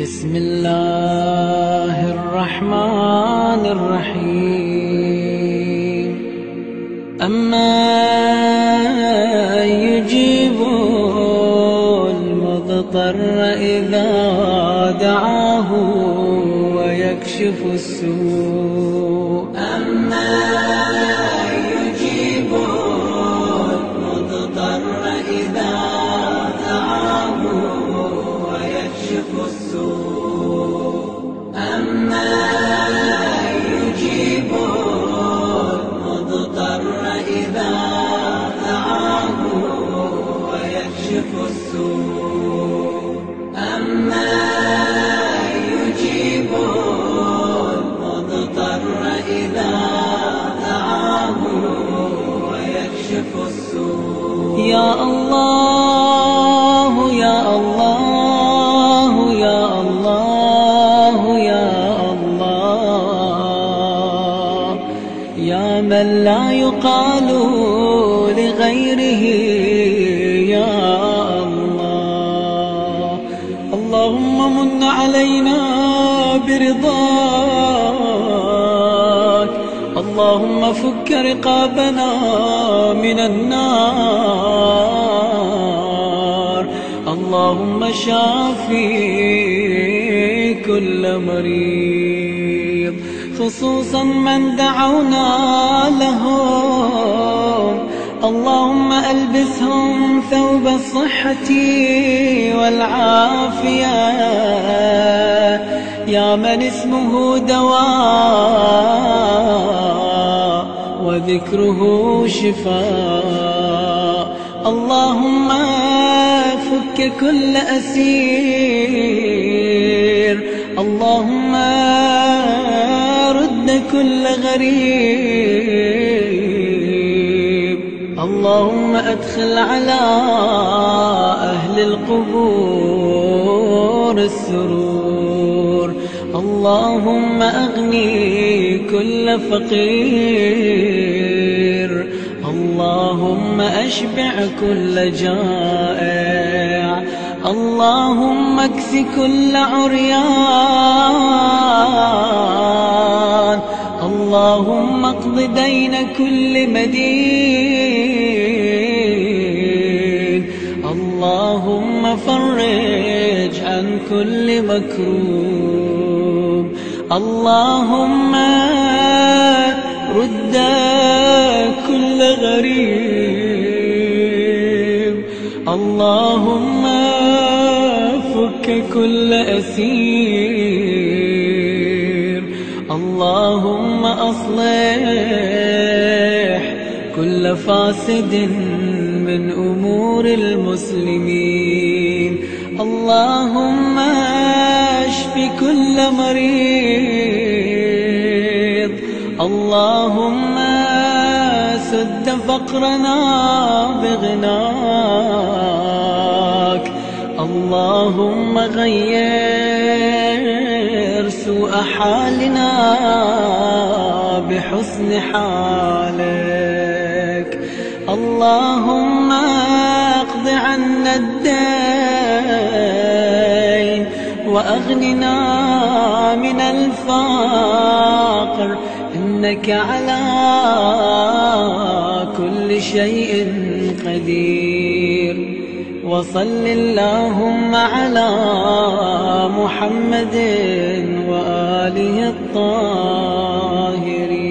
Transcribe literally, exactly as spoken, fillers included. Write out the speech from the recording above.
بسم الله الرحمن الرحيم. أما يجيب المضطر إذا دعاه ويكشف السوء. أما يجيب المضطر إذا دعاه ويكشف السوء. أما يجيب المضطر إذا دعاه ويكشف السوء. أما يجيب المضطر إذا دعاه ويكشف السوء. يا الله يا الله يا الله يا الله، يا من لا يقال لغيره يا الله. اللهم من علينا برضاك، اللهم فك رقابنا من النار، اللهم شافي كل مريض، خصوصا من دعونا لهم. اللهم ألبسهم ثوب الصحة والعافية، يا من اسمه دواء وذكره شفاء. اللهم فك كل أسير، اللهم رد كل غريب، اللهم أدخل على أهل القبور السرور، اللهم أغني كل فقير، اللهم أشبع كل جائع، اللهم اكس كل عريان، اللهم اقض دين كل مدين، اللهم فرج عن كل مكروب، اللهم رد كل غريب، اللهم فك كل أسير، اللهم أصلح كل فاسد من أمور المسلمين، اللهم اشف كل مريض، اللهم سد فقرنا بغناك، اللهم غير سوء حالنا بحسن حالك، اللهم اقض عنا الدين وأغننا من الفقر، إنك على كل شيء قدير. وصل اللهم على محمد وآله الطاهرين.